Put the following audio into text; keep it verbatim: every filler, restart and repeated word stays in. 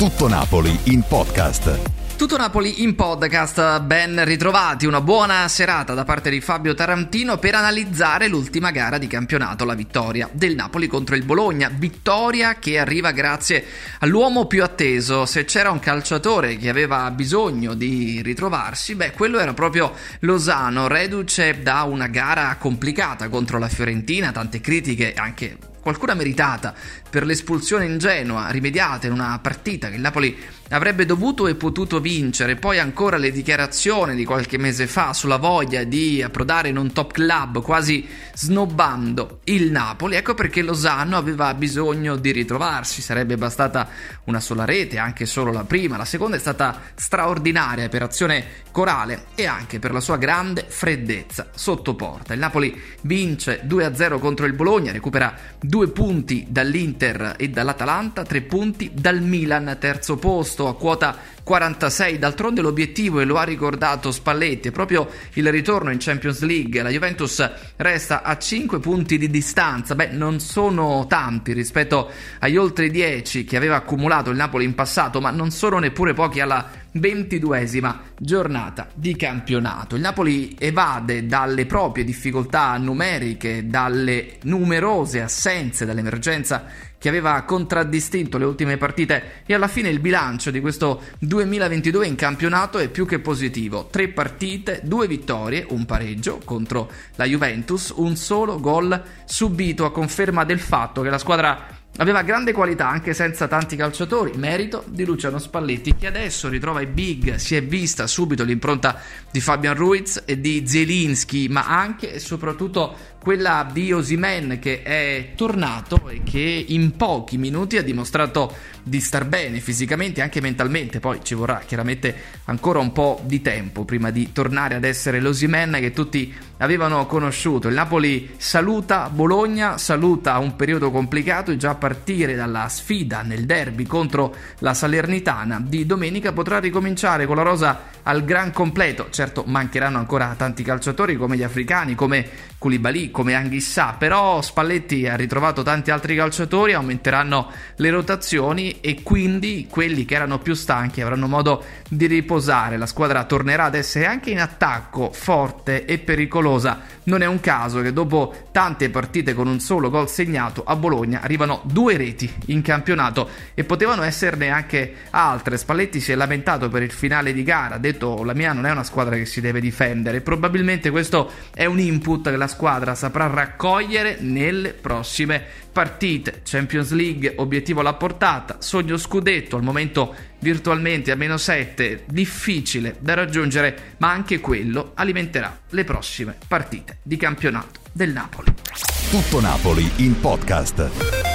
Tutto Napoli in podcast. Tutto Napoli in podcast, ben ritrovati, una buona serata da parte di Fabio Tarantino per analizzare l'ultima gara di campionato, la vittoria del Napoli contro il Bologna, vittoria che arriva grazie all'uomo più atteso. Se c'era un calciatore che aveva bisogno di ritrovarsi, beh, quello era proprio Lozano, reduce da una gara complicata contro la Fiorentina, tante critiche, anche qualcuna meritata, per l'espulsione ingenua rimediata in una partita che il Napoli avrebbe dovuto e potuto vincere. Poi ancora le dichiarazioni di qualche mese fa sulla voglia di approdare in un top club, quasi snobbando il Napoli. Ecco perché Lozano aveva bisogno di ritrovarsi. Sarebbe bastata una sola rete, anche solo la prima. La seconda è stata straordinaria per azione corale e anche per la sua grande freddezza sotto porta. Il Napoli vince due a zero contro il Bologna, recupera due punti dall'Inter e dall'Atalanta, tre punti dal Milan, terzo posto a quota quarantasei. D'altronde l'obiettivo, e lo ha ricordato Spalletti, è proprio il ritorno in Champions League. La Juventus resta a cinque punti di distanza. Beh, non sono tanti rispetto agli oltre dieci che aveva accumulato il Napoli in passato, ma non sono neppure pochi alla ventiduesima giornata di campionato. Il Napoli evade dalle proprie difficoltà numeriche, dalle numerose assenze, dall'emergenza che aveva contraddistinto le ultime partite, e alla fine il bilancio di questo duemilaventidue in campionato è più che positivo. Tre partite, due vittorie, un pareggio contro la Juventus, un solo gol subito, a conferma del fatto che la squadra aveva grande qualità anche senza tanti calciatori, merito di Luciano Spalletti, che adesso ritrova i big. Si è vista subito l'impronta di Fabian Ruiz e di Zielinski, ma anche e soprattutto quella di Osimhen, che è tornato e che in pochi minuti ha dimostrato di star bene fisicamente e anche mentalmente. Poi ci vorrà chiaramente ancora un po' di tempo prima di tornare ad essere l'Osimhen che tutti avevano conosciuto. Il Napoli saluta Bologna, saluta un periodo complicato, e già a partire dalla sfida nel derby contro la Salernitana di domenica potrà ricominciare con la rosa al gran completo. Certo, mancheranno ancora tanti calciatori come gli africani, come Koulibaly, come Anghissà, però Spalletti ha ritrovato tanti altri calciatori, aumenteranno le rotazioni e quindi quelli che erano più stanchi avranno modo di riposare. La squadra tornerà ad essere anche in attacco forte e pericolosa. Non è un caso che dopo tante partite con un solo gol segnato a Bologna arrivano due reti in campionato, e potevano esserne anche altre. Spalletti si è lamentato per il finale di gara, ha detto: la mia non è una squadra che si deve difendere. Probabilmente questo è un input che la squadra saprà raccogliere nelle prossime partite. Champions League, obiettivo alla portata, sogno scudetto, al momento virtualmente a meno sette, difficile da raggiungere, ma anche quello alimenterà le prossime partite di campionato del Napoli. Tutto Napoli in podcast.